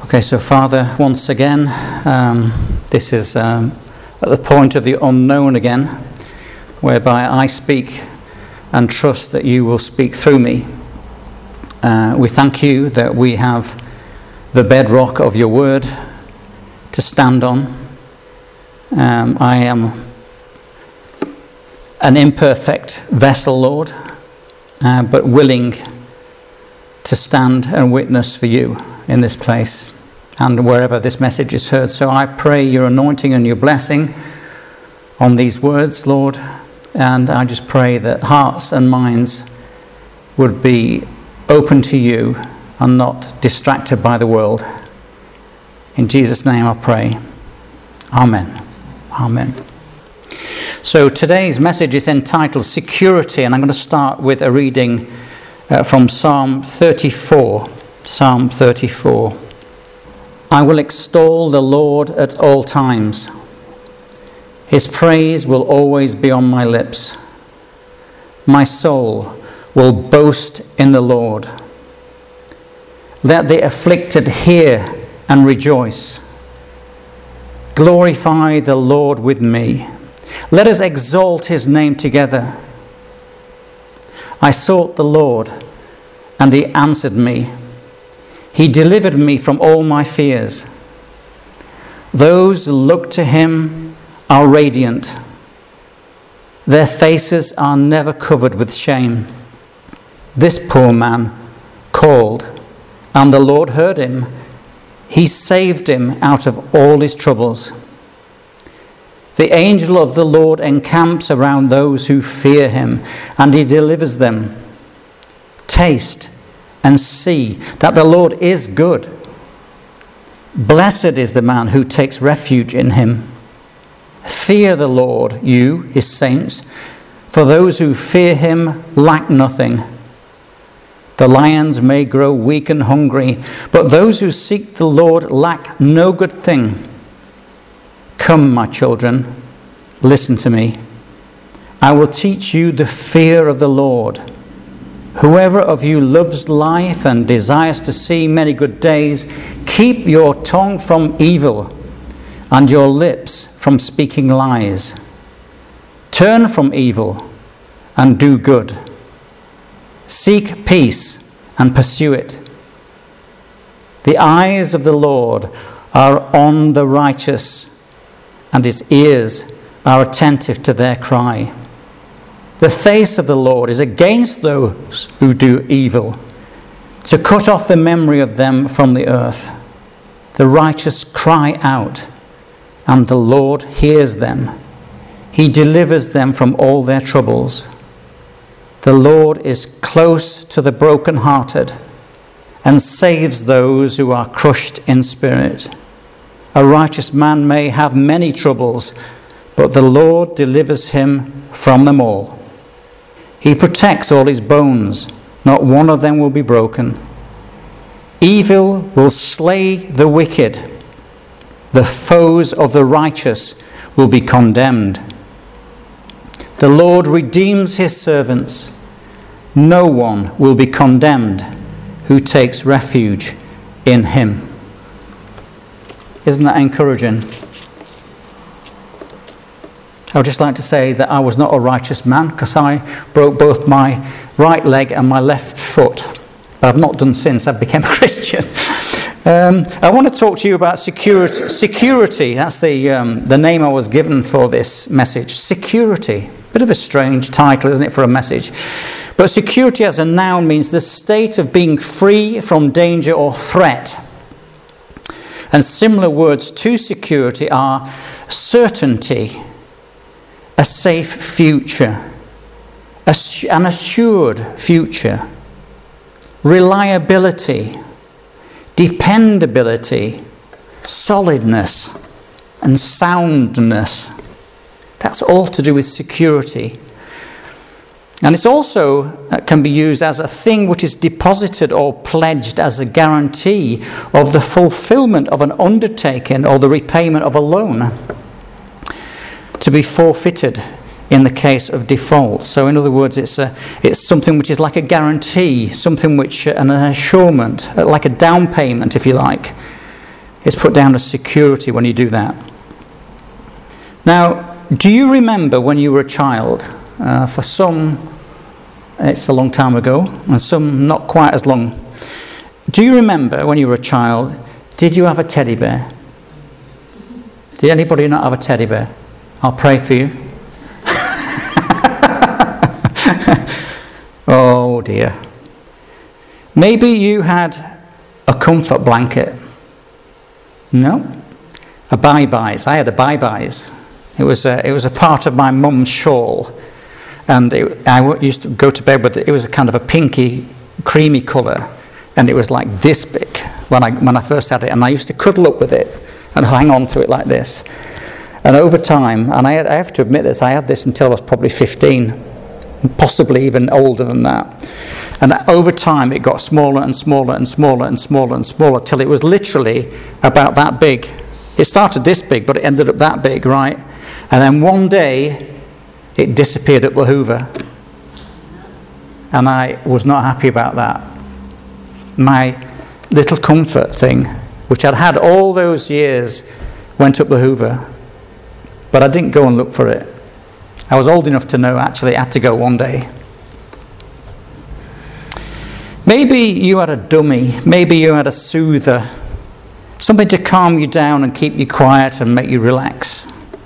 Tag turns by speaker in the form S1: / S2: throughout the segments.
S1: Okay, so Father, once again, this is at the point of the unknown again, whereby I speak and trust that you will speak through me. We thank you that we have the bedrock of your word to stand on. I am an imperfect vessel, Lord, but willing to stand and witness for you in this place and wherever this message is heard. So I pray your anointing and your blessing on these words, Lord, and I just pray that hearts and minds would be open to you and not distracted by the world. In Jesus' name I pray. Amen. Amen. So today's message is entitled Security, and I'm going to start with a reading from Psalm 34. Psalm 34. I will extol the Lord at all times. His praise will always be on my lips. My soul will boast in the Lord. Let the afflicted hear and rejoice. Glorify the Lord with me. Let us exalt his name together. I sought the Lord, and he answered me. He delivered me from all my fears. Those who look to him are radiant. Their faces are never covered with shame. This poor man called, and the Lord heard him. He saved him out of all his troubles. The angel of the Lord encamps around those who fear him, and he delivers them. Taste and see that the Lord is good. Blessed is the man who takes refuge in him. Fear the Lord, you, his saints, for those who fear him lack nothing. The lions may grow weak and hungry, but those who seek the Lord lack no good thing. Come, my children, listen to me. I will teach you the fear of the Lord. Whoever of you loves life and desires to see many good days, keep your tongue from evil and your lips from speaking lies. Turn from evil and do good. Seek peace and pursue it. The eyes of the Lord are on the righteous, and his ears are attentive to their cry. The face of the Lord is against those who do evil, to cut off the memory of them from the earth. The righteous cry out, and the Lord hears them. He delivers them from all their troubles. The Lord is close to the brokenhearted and saves those who are crushed in spirit. A righteous man may have many troubles, but the Lord delivers him from them all. He protects all his bones. Not one of them will be broken. Evil will slay the wicked. The foes of the righteous will be condemned. The Lord redeems his servants. No one will be condemned who takes refuge in him. Isn't that encouraging? I would just like to say that I was not a righteous man because I broke both my right leg and my left foot. But I've not done since I became a Christian. I want to talk to you about security. Security, that's the name I was given for this message. Security. Bit of a strange title, isn't it, for a message? But security as a noun means the state of being free from danger or threat. And similar words to security are certainty, a safe future, an assured future, reliability, dependability, solidness, and soundness. That's all to do with security. And it's also can be used as a thing which is deposited or pledged as a guarantee of the fulfillment of an undertaking or the repayment of a loan, to be forfeited in the case of default. So in other words, it's something which is like a guarantee, something which an assurement, like a down payment, if you like, It's put down as security when you do that. Now, do you remember when you were a child? For some, it's a long time ago, and some not quite as long. Do you remember when you were a child, did you have a teddy bear? Did anybody not have a teddy bear? I'll pray for you. Oh dear. Maybe you had a comfort blanket. No? A bye-byes. I had a bye-byes. It was a part of my mum's shawl. And I used to go to bed with it. It was a kind of a pinky, creamy colour. And it was like this big when I first had it. And I used to cuddle up with it and hang on to it like this. And over time, and I have to admit this, I had this until I was probably 15, possibly even older than that. And over time, it got smaller and smaller and smaller and smaller and smaller till it was literally about that big. It started this big, but it ended up that big, right? And then one day, it disappeared up the Hoover. And I was not happy about that. My little comfort thing, which I'd had all those years, went up the Hoover. But I didn't go and look for it. I was old enough to know actually I had to go one day. Maybe you had a dummy. Maybe you had a soother. Something to calm you down and keep you quiet and make you relax.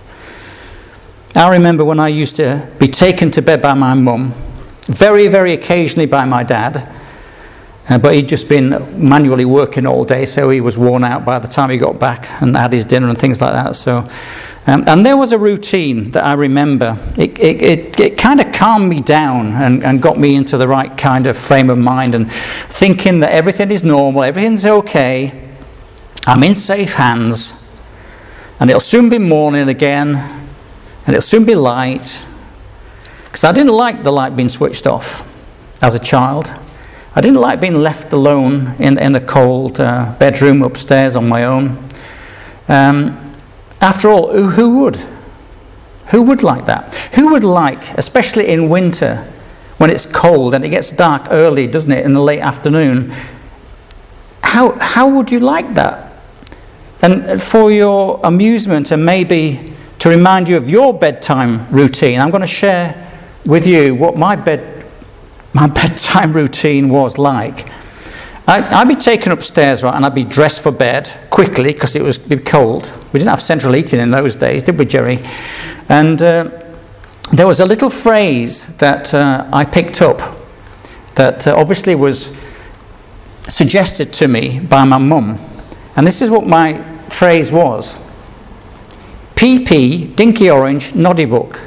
S1: I remember when I used to be taken to bed by my mum, very, very occasionally by my dad, but he'd just been manually working all day, so he was worn out by the time he got back and had his dinner and things like that. So, and there was a routine that I remember. It kind of calmed me down and got me into the right kind of frame of mind and thinking that everything is normal, everything's okay, I'm in safe hands, and it'll soon be morning again, and it'll soon be light. Because I didn't like the light being switched off as a child. I didn't like being left alone in a cold bedroom upstairs on my own. After all, who would? Who would like that? Who would like, especially in winter, when it's cold and it gets dark early, doesn't it, in the late afternoon? How would you like that? And for your amusement and maybe to remind you of your bedtime routine, I'm going to share with you what my bedtime routine was like. I'd be taken upstairs, right, and I'd be dressed for bed quickly because it was cold. We didn't have central heating in those days, did we, Jerry? And there was a little phrase that I picked up that obviously was suggested to me by my mum. And this is what my phrase was. PP, Dinky Orange, Noddy Book.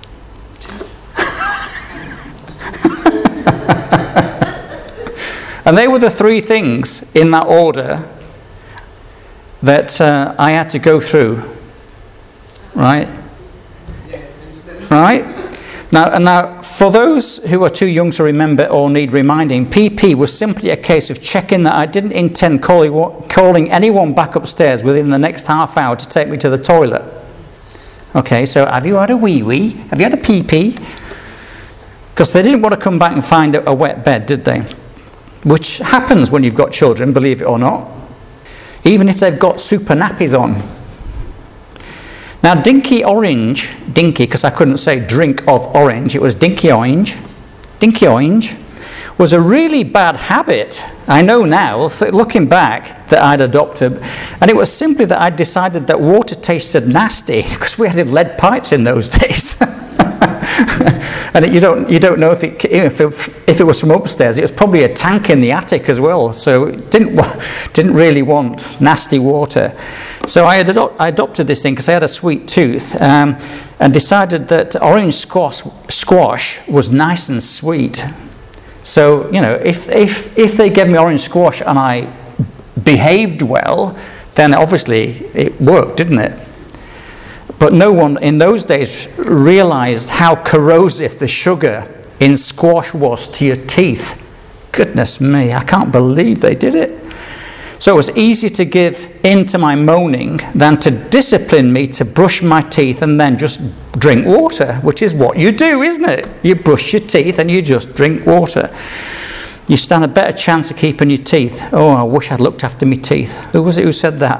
S1: And they were the three things in that order that I had to go through. Right? Right? Now, for those who are too young to remember or need reminding, PP was simply a case of checking that I didn't intend calling anyone back upstairs within the next half hour to take me to the toilet. Okay, so have you had a wee-wee? Have you had a pee-pee? Because they didn't want to come back and find a wet bed, did they? Which happens when you've got children, believe it or not. Even if they've got super nappies on. Now, Dinky Orange, Dinky, because I couldn't say drink of orange, it was Dinky Orange. Dinky Orange was a really bad habit, I know now, looking back, that I'd adopted. And it was simply that I'd decided that water tasted nasty, because we had lead pipes in those days. And you don't know if it was from upstairs. It was probably a tank in the attic as well, so it didn't really want nasty water. So I adopted this thing because I had a sweet tooth, and decided that orange squash was nice and sweet. So if they gave me orange squash and I behaved well, then obviously it worked, didn't it? But no one in those days realised how corrosive the sugar in squash was to your teeth. Goodness me, I can't believe they did it. So it was easier to give in to my moaning than to discipline me to brush my teeth and then just drink water, which is what you do, isn't it? You brush your teeth and you just drink water. You stand a better chance of keeping your teeth. Oh, I wish I'd looked after my teeth. Who was it who said that?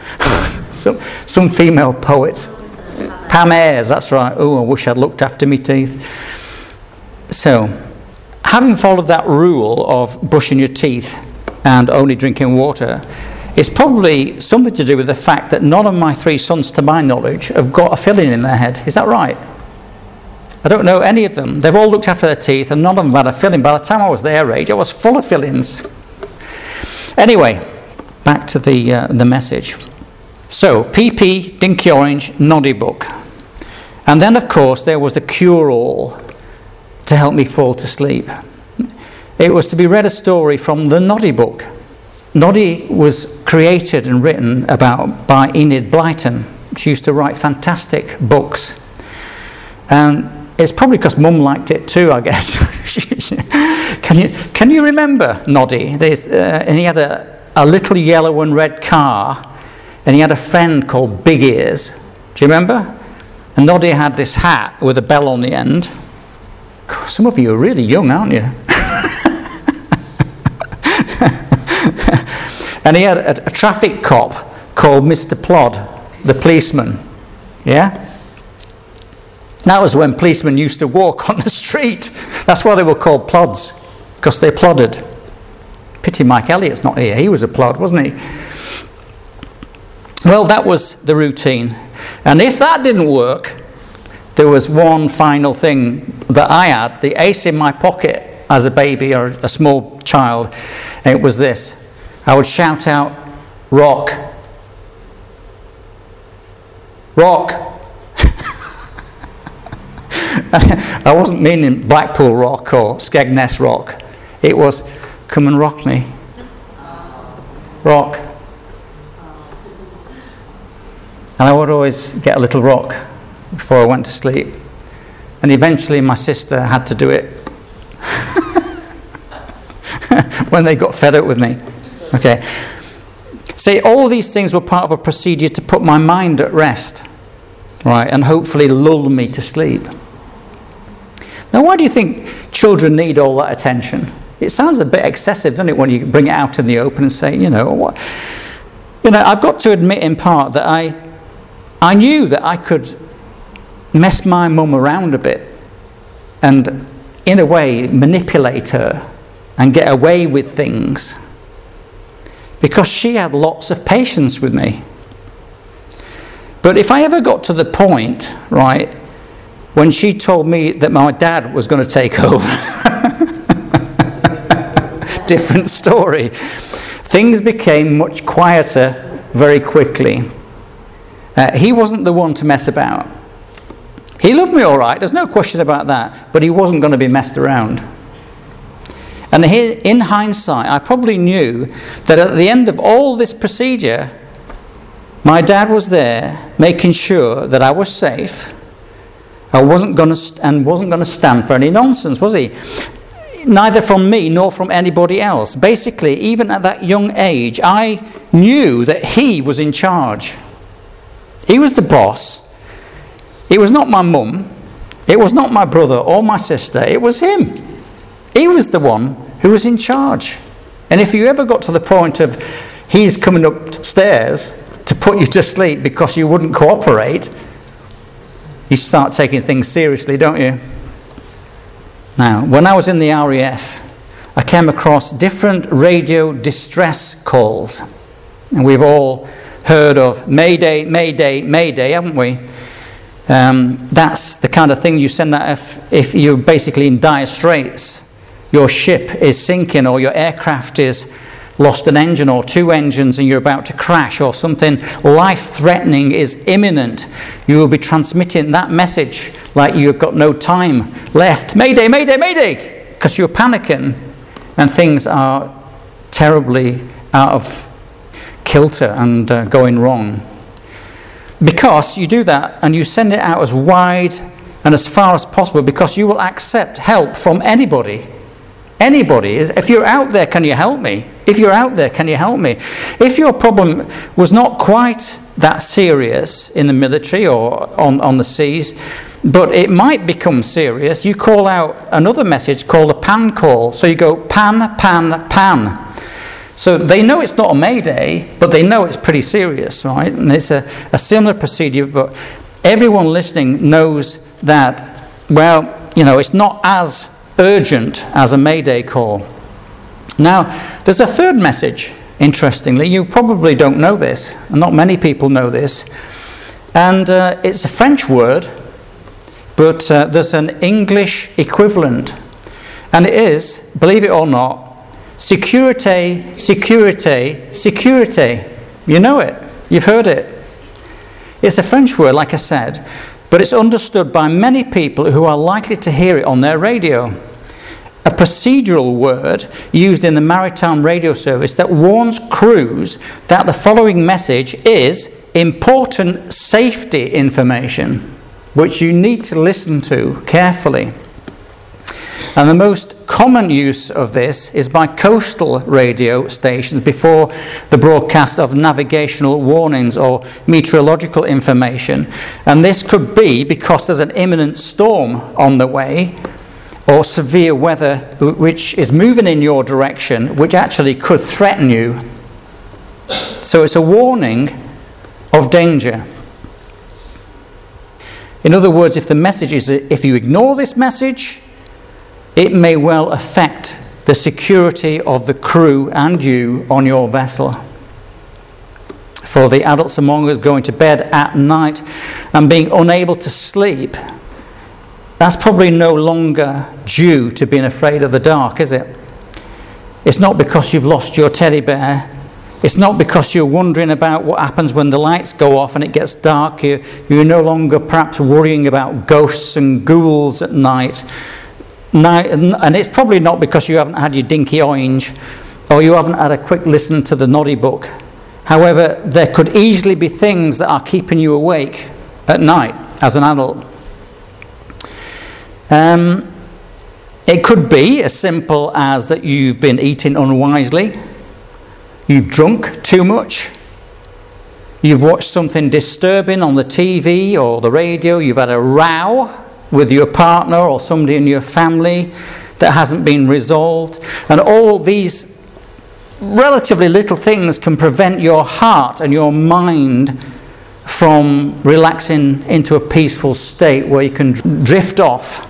S1: Some female poet. Pam Ayres, that's right. Oh, I wish I'd looked after me teeth. So, having followed that rule of brushing your teeth and only drinking water, it's probably something to do with the fact that none of my 3 sons, to my knowledge, have got a filling in their head. Is that right? I don't know any of them. They've all looked after their teeth and none of them had a filling. By the time I was their age, I was full of fillings. Anyway, back to the message. So, PP, Dinky Orange, Noddy book. And then, of course, there was the cure-all to help me fall to sleep. It was to be read a story from the Noddy book. Noddy was created and written by Enid Blyton. She used to write fantastic books. And it's probably because Mum liked it too, I guess. Can you remember Noddy? And he had a little yellow and red car, and he had a friend called Big Ears. Do you remember? And Noddy had this hat with a bell on the end. Some of you are really young, aren't you? And he had a traffic cop called Mr. Plod, the policeman. Yeah? That was when policemen used to walk on the street. That's why they were called plods, because they plodded. Pity Mike Elliott's not here. He was a plod, wasn't he? Well, that was the routine. And if that didn't work, there was one final thing that I had, the ace in my pocket as a baby or a small child, and it was this. I would shout out, "Rock. Rock." I wasn't meaning Blackpool Rock or Skegness Rock. It was, "Come and rock me. Rock." And I would always get a little rock before I went to sleep. And eventually my sister had to do it when they got fed up with me. Okay. See, all these things were part of a procedure to put my mind at rest, right, and hopefully lull me to sleep. Now, why do you think children need all that attention? It sounds a bit excessive, doesn't it, when you bring it out in the open and say, I've got to admit in part that I knew that I could mess my mum around a bit and, in a way, manipulate her and get away with things because she had lots of patience with me. But if I ever got to the point, right, when she told me that my dad was going to take over, different story. Things became much quieter very quickly. He wasn't the one to mess about. He loved me all right, there's no question about that, but he wasn't going to be messed around. And in hindsight, I probably knew that at the end of all this procedure, my dad was there making sure that I was safe. I wasn't going to stand for any nonsense, was he? Neither from me nor from anybody else. Basically, even at that young age, I knew that he was in charge. He was the boss. It was not my mum. It was not my brother or my sister. It was him. He was the one who was in charge. And if you ever got to the point of he's coming upstairs to put you to sleep because you wouldn't cooperate, you start taking things seriously, don't you? Now, when I was in the RAF, I came across different radio distress calls. And we've all heard of Mayday, Mayday, Mayday, haven't we? That's the kind of thing you send out if you're basically in dire straits. Your ship is sinking or your aircraft is lost an engine or two engines and you're about to crash or something life-threatening is imminent. You will be transmitting that message like you've got no time left. Mayday, Mayday, Mayday! Because you're panicking and things are terribly out of kilter and going wrong. Because you do that and you send it out as wide and as far as possible because you will accept help from anybody. Anybody. If you're out there, can you help me? If you're out there, can you help me? If your problem was not quite that serious in the military or on the seas, but it might become serious, you call out another message called a PAN call. So you go PAN, PAN, PAN. So they know it's not a mayday, but they know it's pretty serious, right? And it's a similar procedure, but everyone listening knows that, well, it's not as urgent as a mayday call. Now, there's a third message, interestingly. You probably don't know this, and not many people know this. And it's a French word, but there's an English equivalent. And it is, believe it or not, sécurité, sécurité, sécurité. You know it. You've heard it. It's a French word, like I said, but it's understood by many people who are likely to hear it on their radio. A procedural word used in the maritime radio service that warns crews that the following message is important safety information, which you need to listen to carefully. And the most common use of this is by coastal radio stations before the broadcast of navigational warnings or meteorological information. And this could be because there's an imminent storm on the way, or severe weather which is moving in your direction, which actually could threaten you. So it's a warning of danger. In other words, if you ignore this message, it may well affect the security of the crew and you on your vessel. For the adults among us going to bed at night and being unable to sleep, that's probably no longer due to being afraid of the dark, is it? It's not because you've lost your teddy bear. It's not because you're wondering about what happens when the lights go off and it gets dark. You're no longer perhaps worrying about ghosts and ghouls at night. And it's probably not because you haven't had your dinky orange or you haven't had a quick listen to the Noddy book. However, there could easily be things that are keeping you awake at night as an adult. It could be as simple as that you've been eating unwisely, you've drunk too much, you've watched something disturbing on the TV or the radio, you've had a row with your partner or somebody in your family that hasn't been resolved. And all these relatively little things can prevent your heart and your mind from relaxing into a peaceful state where you can drift off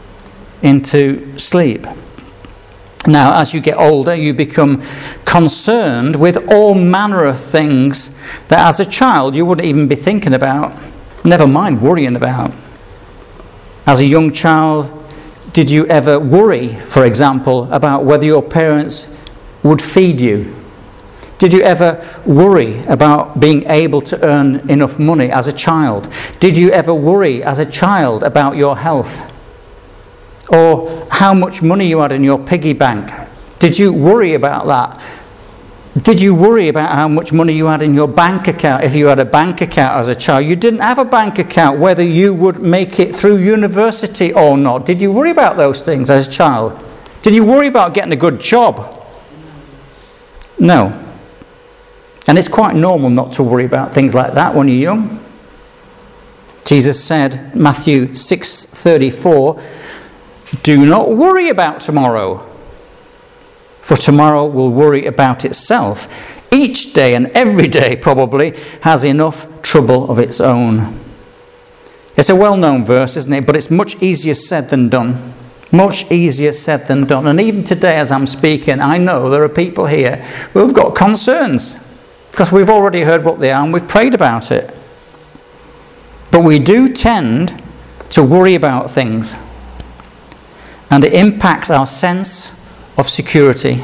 S1: into sleep. Now, as you get older, you become concerned with all manner of things that as a child you wouldn't even be thinking about, never mind worrying about. As a young child, did you ever worry, for example, about whether your parents would feed you? Did you ever worry about being able to earn enough money as a child? Did you ever worry as a child about your health? Or how much money you had in your piggy bank? Did you worry about that? Did you worry about how much money you had in your bank account? If you had a bank account as a child, you didn't have a bank account, whether you would make it through university or not. Did you worry about those things as a child? Did you worry about getting a good job? No. And it's quite normal not to worry about things like that when you're young. Jesus said, Matthew 6:34, "Do not worry about tomorrow, for tomorrow will worry about itself. Each day and every day probably has enough trouble of its own." It's a well-known verse, isn't it? But it's much easier said than done. Much easier said than done. And even today as I'm speaking, I know there are people here who have got concerns because we've already heard what they are and we've prayed about it. But we do tend to worry about things. And it impacts our sense of security.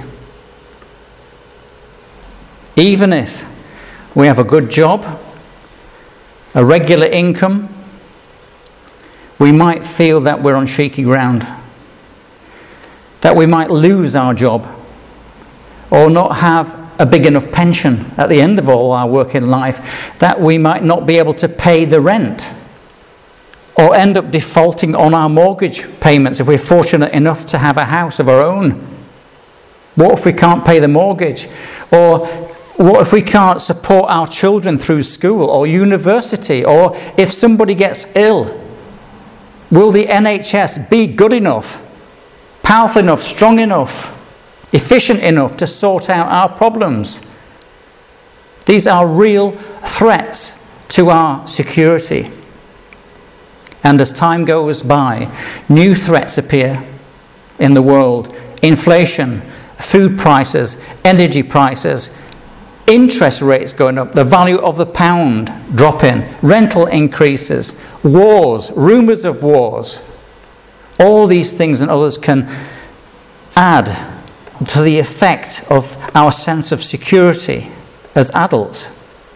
S1: Even if we have a good job, a regular income, we might feel that we're on shaky ground. That we might lose our job or not have a big enough pension at the end of all our working life. That we might not be able to pay the rent or end up defaulting on our mortgage payments if we're fortunate enough to have a house of our own. What if we can't pay the mortgage? Or what if we can't support our children through school or university? Or if somebody gets ill, will the NHS be good enough, powerful enough, strong enough efficient enough to sort out our problems. These are real threats to our security. And as time goes by, new threats appear in the world. Inflation, food prices, energy prices, interest rates going up, the value of the pound dropping, rental increases, wars, rumours of wars. All these things and others can add to the effect of our sense of security as adults.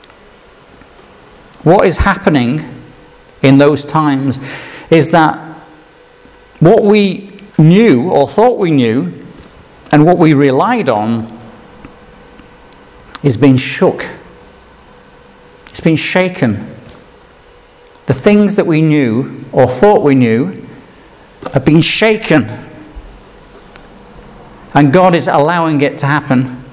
S1: What is happening in those times is that what we knew or thought we knew and what we relied on is being shook. It's been shaken. The things that we knew or thought we knew have been shaken. And God is allowing it to happen.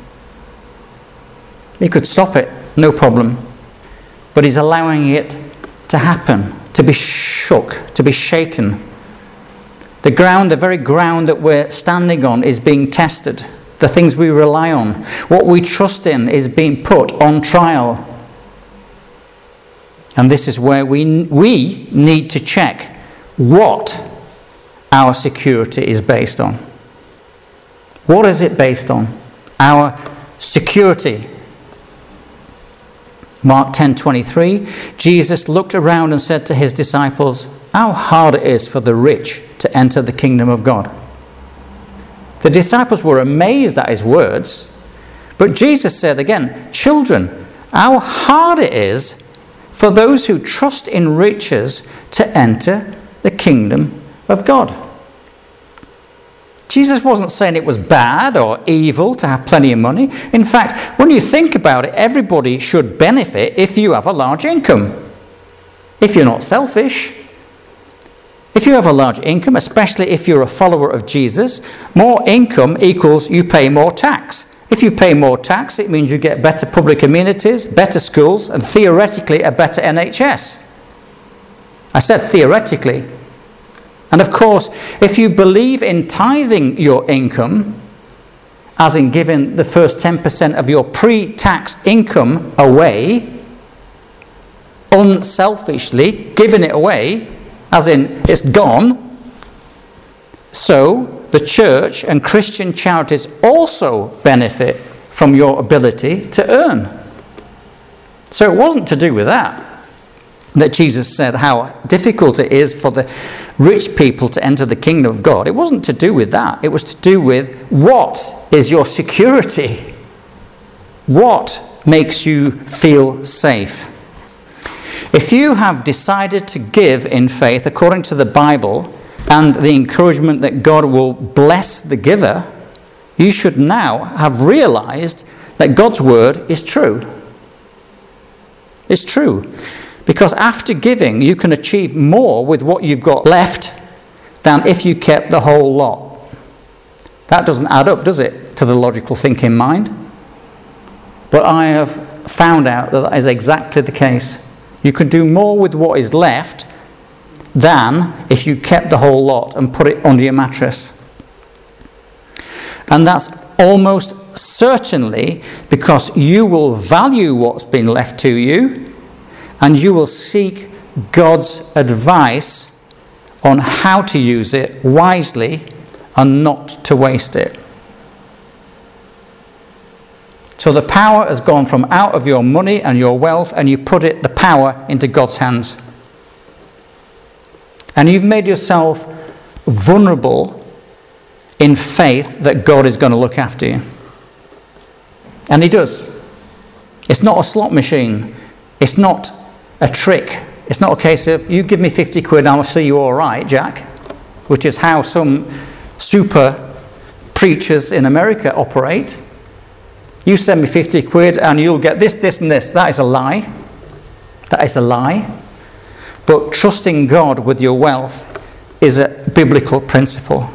S1: He could stop it, no problem. But He's allowing it to happen, to be shook, to be shaken. The ground, the very ground that we're standing on is being tested. The things we rely on, what we trust in is being put on trial. And this is where we need to check what our security is based on. What is it based on? Our security. Mark 10:23, Jesus looked around and said to his disciples, "How hard it is for the rich to enter the kingdom of God." The disciples were amazed at his words, but Jesus said again, "Children, how hard it is for those who trust in riches to enter the kingdom of God." Jesus wasn't saying it was bad or evil to have plenty of money. In fact, when you think about it, everybody should benefit if you have a large income. If you're not selfish. If you have a large income, especially if you're a follower of Jesus, more income equals you pay more tax. If you pay more tax, it means you get better public amenities, better schools, and theoretically a better NHS. I said theoretically. And of course, if you believe in tithing your income, as in giving the first 10% of your pre-tax income away, unselfishly giving it away, as in it's gone, so the church and Christian charities also benefit from your ability to earn. So it wasn't to do with that Jesus said how difficult it is for the rich people to enter the kingdom of God. It wasn't to do with that. It was to do with what is your security? What makes you feel safe? If you have decided to give in faith according to the Bible and the encouragement that God will bless the giver, you should now have realized that God's word is true. It's true. Because after giving, you can achieve more with what you've got left than if you kept the whole lot. That doesn't add up, does it, to the logical thinking mind? But I have found out that is exactly the case. You can do more with what is left than if you kept the whole lot and put it under your mattress. And that's almost certainly because you will value what's been left to you, and you will seek God's advice on how to use it wisely and not to waste it. So the power has gone from out of your money and your wealth, and you put the power into God's hands. And you've made yourself vulnerable in faith that God is going to look after you. And He does. It's not a slot machine. It's not a trick. It's not a case of, you give me 50 quid and I'll see you all right, Jack, which is how some super preachers in America operate. You send me 50 quid and you'll get this, this and this. That is a lie. That is a lie. But trusting God with your wealth is a biblical principle.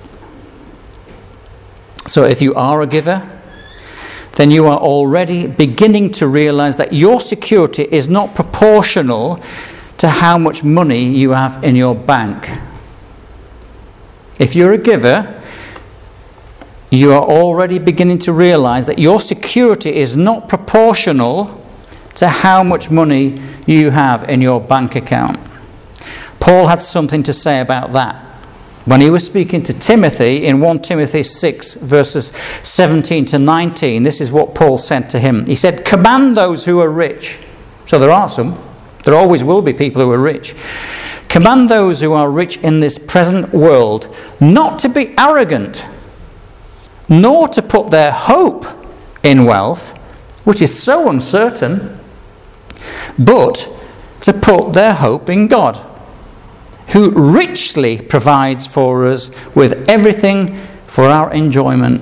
S1: So if you are a giver, then you are already beginning to realize that your security is not proportional to how much money you have in your bank. If you're a giver, you are already beginning to realize that your security is not proportional to how much money you have in your bank account. Paul had something to say about that when he was speaking to Timothy in 1 Timothy 6 verses 17 to 19. This is what Paul said to him. He said, "Command those who are rich." So there are some. There always will be people who are rich. "Command those who are rich in this present world not to be arrogant, nor to put their hope in wealth, which is so uncertain, but to put their hope in God, who richly provides for us with everything for our enjoyment.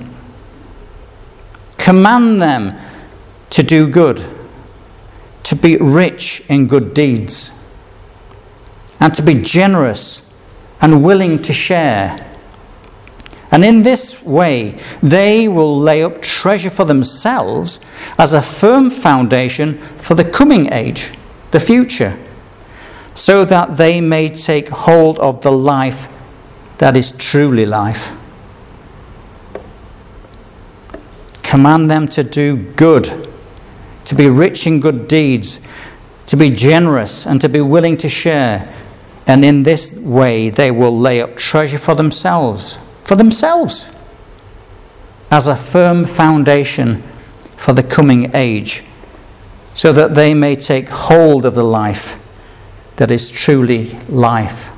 S1: Command them to do good, to be rich in good deeds, and to be generous and willing to share. And in this way, they will lay up treasure for themselves as a firm foundation for the coming age, the future, so that they may take hold of the life that is truly life. Command them to do good, to be rich in good deeds, to be generous, and to be willing to share. And in this way, they will lay up treasure for themselves, as a firm foundation for the coming age, so that they may take hold of the life that is truly life.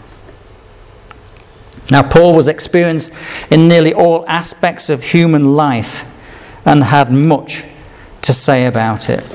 S1: Now, Paul was experienced in nearly all aspects of human life and had much to say about it.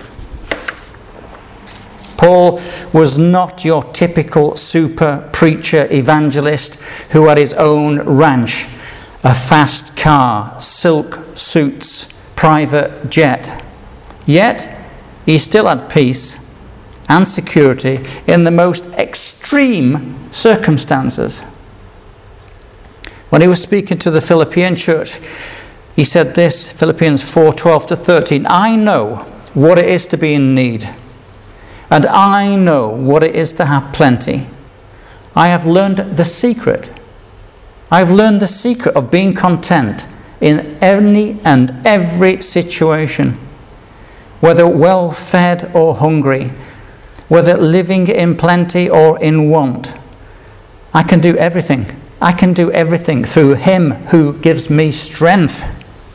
S1: Paul was not your typical super preacher evangelist who had his own ranch, a fast car, silk suits, private jet. Yet, he still had peace and security in the most extreme circumstances. When he was speaking to the Philippian church, he said this, Philippians 4:12 to 13, "I know what it is to be in need, and I know what it is to have plenty. I have learned the secret. I've learned the secret of being content in any and every situation, whether well fed or hungry, whether living in plenty or in want. I can do everything. I can do everything through him who gives me strength."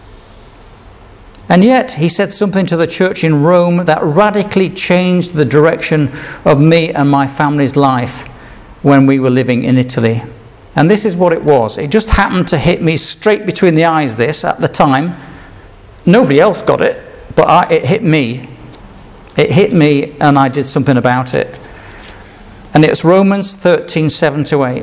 S1: And yet, he said something to the church in Rome that radically changed the direction of me and my family's life when we were living in Italy. And this is what it was. It just happened to hit me straight between the eyes, this, at the time. Nobody else got it, but it hit me. It hit me, and I did something about it. And it's Romans 13:7 to 8.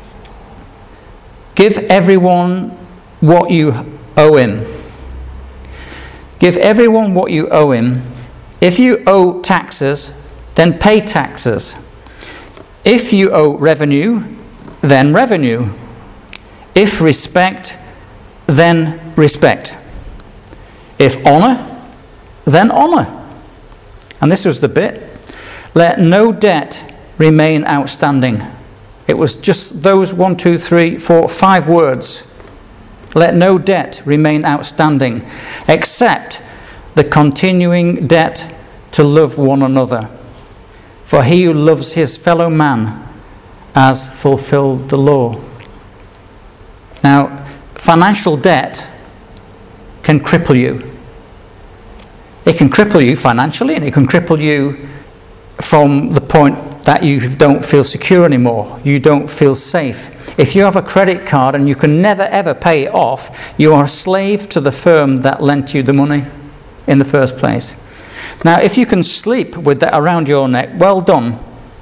S1: "Give everyone what you owe him. Give everyone what you owe him. If you owe taxes, then pay taxes. If you owe revenue, then revenue. If respect, then respect. If honour, then honour." And this was the bit. "Let no debt remain outstanding." It was just those 1, 2, 3, 4, 5 words. "Let no debt remain outstanding, except the continuing debt to love one another. For he who loves his fellow man has fulfilled the law." Now, financial debt can cripple you. It can cripple you financially, and it can cripple you from the point that you don't feel secure anymore. You don't feel safe. If you have a credit card and you can never ever pay it off, you are a slave to the firm that lent you the money in the first place. Now, if you can sleep with that around your neck, well done.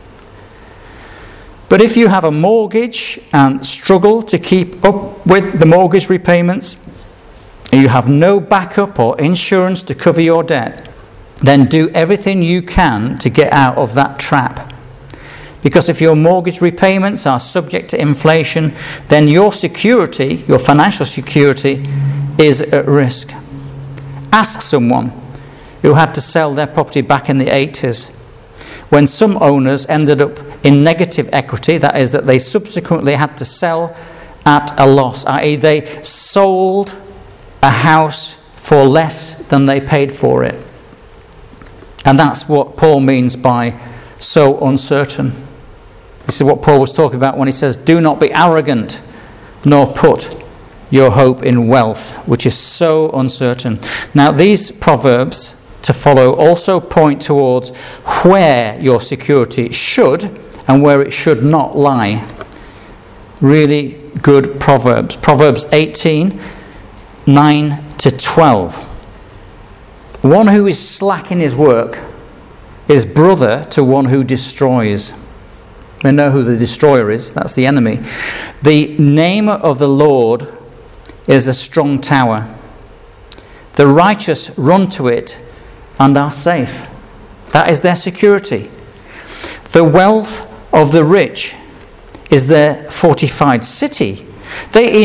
S1: But if you have a mortgage and struggle to keep up with the mortgage repayments, and you have no backup or insurance to cover your debt, then do everything you can to get out of that trap. Because if your mortgage repayments are subject to inflation, then your security, your financial security, is at risk. Ask someone who had to sell their property back in the 80s, when some owners ended up in negative equity, that is, that they subsequently had to sell at a loss, i.e. they sold a house for less than they paid for it. And that's what Paul means by so uncertain. This is what Paul was talking about when he says, do not be arrogant, nor put your hope in wealth, which is so uncertain. Now, these proverbs to follow also point towards where your security should and where it should not lie. Really good proverbs. Proverbs 18, 9 to 12. One who is slack in his work is brother to one who destroys. We know who the destroyer is. That's the enemy. The name of the Lord is a strong tower. The righteous run to it and are safe. That is their security. The wealth of the rich is their fortified city. They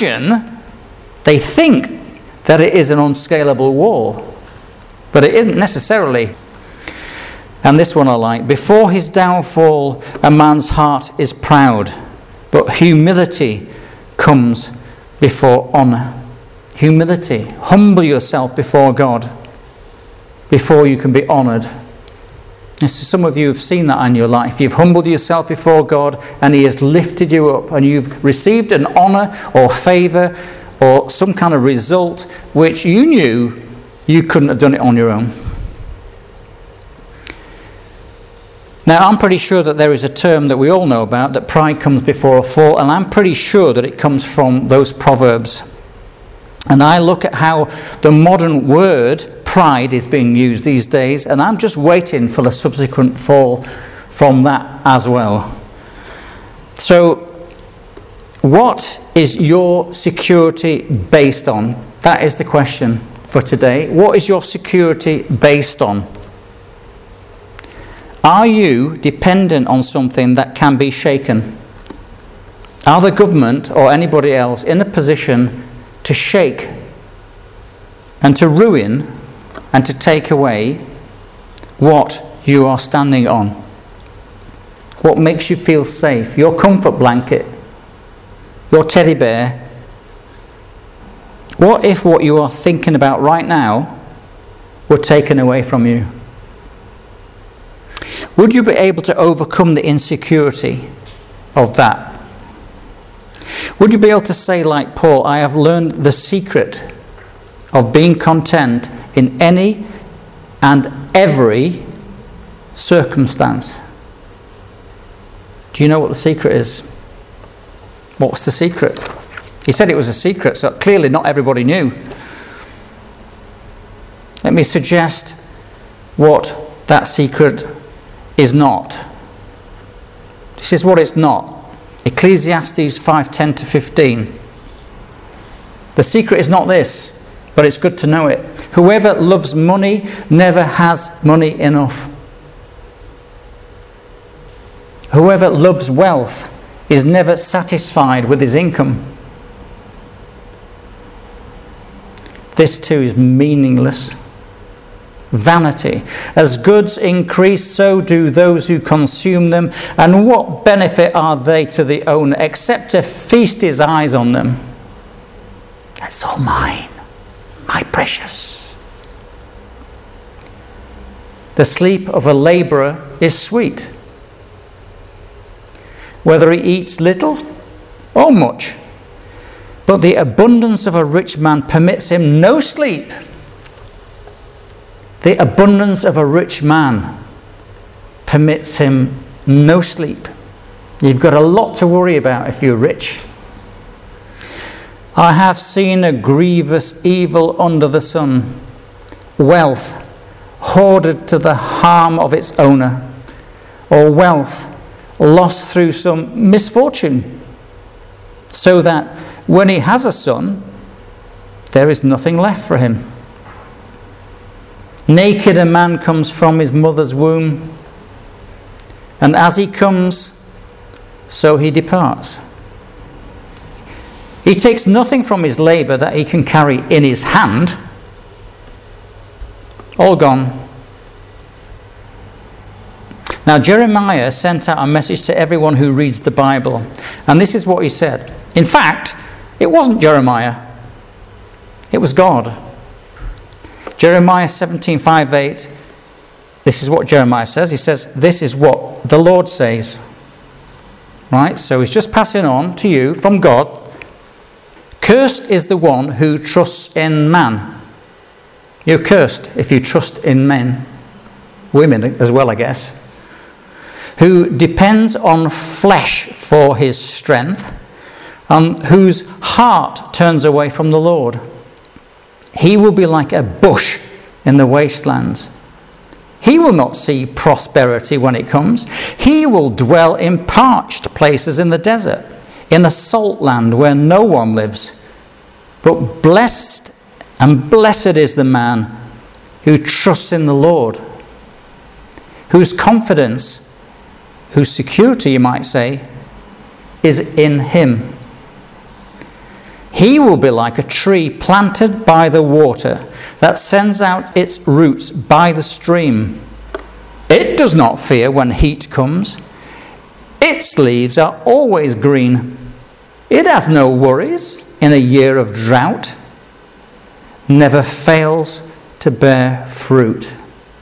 S1: think that it is an unscalable wall, but it isn't necessarily. And this one I like. Before his downfall, a man's heart is proud, but humility comes before honour. Humility. Humble yourself before God before you can be honoured. And so some of you have seen that in your life. You've humbled yourself before God and he has lifted you up and you've received an honour or favour or some kind of result which you knew you couldn't have done it on your own. Now, I'm pretty sure that there is a term that we all know about, that pride comes before a fall, and I'm pretty sure that it comes from those proverbs. And I look at how the modern word pride is being used these days, and I'm just waiting for the subsequent fall from that as well. So, what is your security based on? That is the question for today. What is your security based on? Are you dependent on something that can be shaken? Are the government or anybody else in a position to shake and to ruin and to take away what you are standing on? What makes you feel safe? Your comfort blanket, your teddy bear. What if what you are thinking about right now were taken away from you? Would you be able to overcome the insecurity of that? Would you be able to say like Paul, I have learned the secret of being content in any and every circumstance? Do you know what the secret is? What's the secret? He said it was a secret, so clearly not everybody knew. Let me suggest what that secret is not. This is what it's not. Ecclesiastes 5:10 to 15. The secret is not this, but it's good to know it. Whoever loves money never has money enough. Whoever loves wealth is never satisfied with his income. This too is meaningless. Vanity. As goods increase, so do those who consume them. And what benefit are they to the owner except to feast his eyes on them? That's all mine, my precious. The sleep of a labourer is sweet, whether he eats little or much. But the abundance of a rich man permits him no sleep. The abundance of a rich man permits him no sleep. You've got a lot to worry about if you're rich. I have seen a grievous evil under the sun, wealth hoarded to the harm of its owner, or wealth lost through some misfortune, so that when he has a son, there is nothing left for him. Naked a man comes from his mother's womb, and as he comes, so he departs. He takes nothing from his labour that he can carry in his hand. All gone. Now Jeremiah sent out a message to everyone who reads the Bible, and this is what he said. In fact, it wasn't Jeremiah. It was God. Jeremiah 17:5-8. This is what Jeremiah says. He says, this is what the Lord says. Right? So he's just passing on to you from God. Cursed is the one who trusts in man. You're cursed if you trust in men. Women as well, I guess. Who depends on flesh for his strength, and whose heart turns away from the Lord. He will be like a bush in the wastelands. He will not see prosperity when it comes. He will dwell in parched places in the desert, in a salt land where no one lives. But blessed is the man who trusts in the Lord, whose confidence, whose security, you might say, is in him. He will be like a tree planted by the water that sends out its roots by the stream. It does not fear when heat comes. Its leaves are always green. It has no worries in a year of drought. Never fails to bear fruit.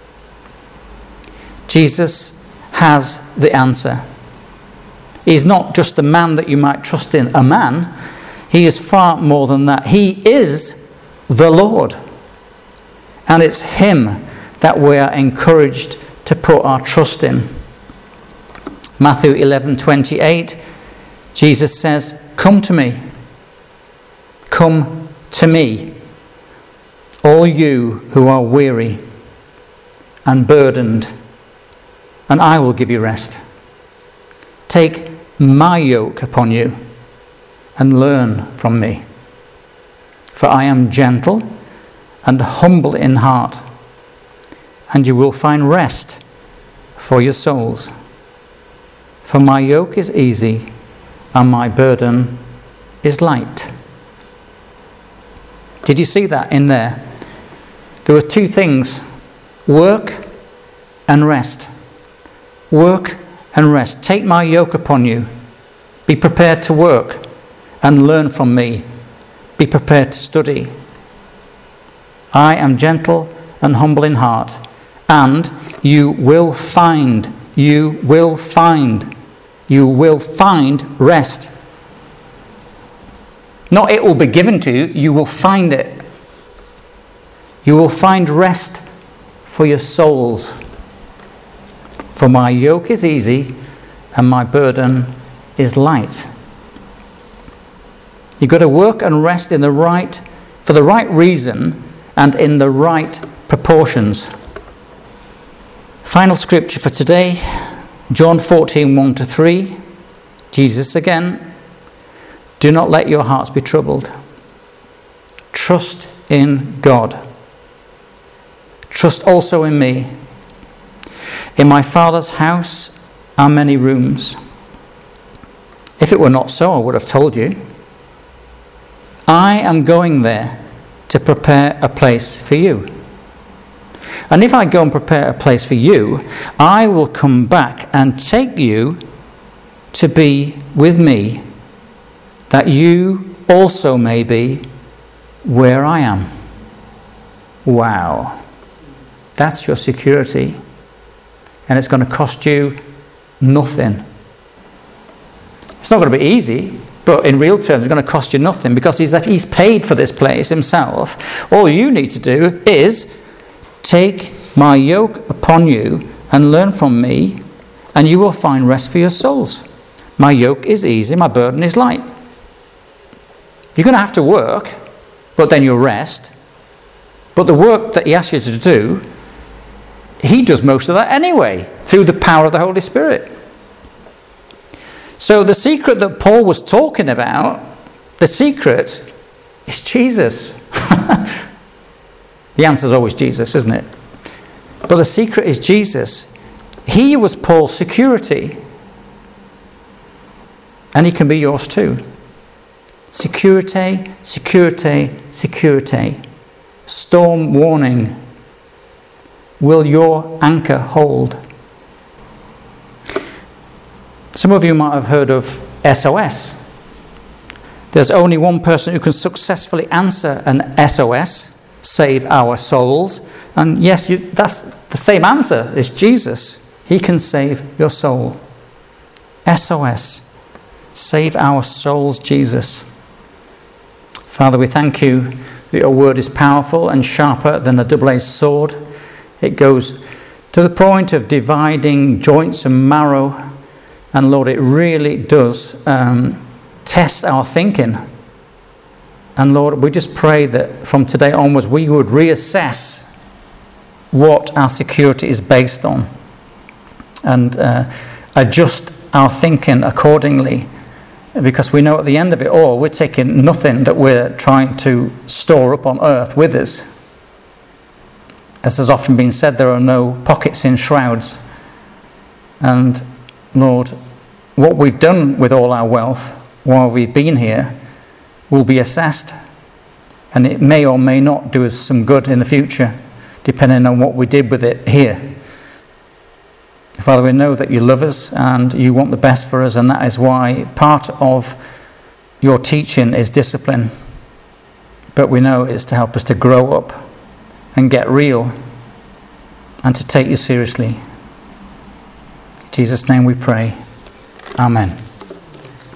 S1: Jesus has the answer. He's not just the man that you might trust in, a man. He is far more than that. He is the Lord. And it's him that we are encouraged to put our trust in. Matthew 11:28, Jesus says, "Come to me. Come to me, all you who are weary and burdened, and I will give you rest. Take my yoke upon you and learn from me. For I am gentle and humble in heart, and you will find rest for your souls. For my yoke is easy and my burden is light." Did you see that in there? There were two things: work and rest. Work and rest. Take my yoke upon you. Be prepared to work and learn from me. Be prepared to study. I am gentle and humble in heart, and you will find rest. Not it will be given to you, you will find it. You will find rest for your souls. For my yoke is easy and my burden is light. You've got to work and rest for the right reason and in the right proportions. Final scripture for today, John 14:1-3. Jesus again. Do not let your hearts be troubled. Trust in God. Trust also in me. In my Father's house are many rooms. If it were not so, I would have told you. I am going there to prepare a place for you. And if I go and prepare a place for you, I will come back and take you to be with me, that you also may be where I am. Wow. That's your security. And it's going to cost you nothing. It's not going to be easy, but in real terms, it's going to cost you nothing, because he's paid for this place himself. All you need to do is take my yoke upon you and learn from me, and you will find rest for your souls. My yoke is easy, my burden is light. You're going to have to work, but then you'll rest. But the work that he asks you to do, he does most of that anyway, through the power of the Holy Spirit. So the secret that Paul was talking about, the secret is Jesus. The answer is always Jesus, isn't it? But the secret is Jesus. He was Paul's security. And he can be yours too. Security, security, security. Storm warning. Will your anchor hold? Some of you might have heard of SOS. There's only one person who can successfully answer an SOS, save our souls. And yes, that's the same answer. It's Jesus. He can save your soul. SOS, save our souls, Jesus. Father, we thank you that your word is powerful and sharper than a double-edged sword. It goes to the point of dividing joints and marrow. And Lord, it really does test our thinking. And Lord, we just pray that from today onwards we would reassess what our security is based on and adjust our thinking accordingly, because we know at the end of it all we're taking nothing that we're trying to store up on earth with us. As has often been said, there are no pockets in shrouds. And Lord, what we've done with all our wealth while we've been here will be assessed, and it may or may not do us some good in the future, depending on what we did with it here. Father, we know that you love us and you want the best for us, and that is why part of your teaching is discipline. But we know it's to help us to grow up and get real and to take you seriously. In Jesus' name we pray. Amen.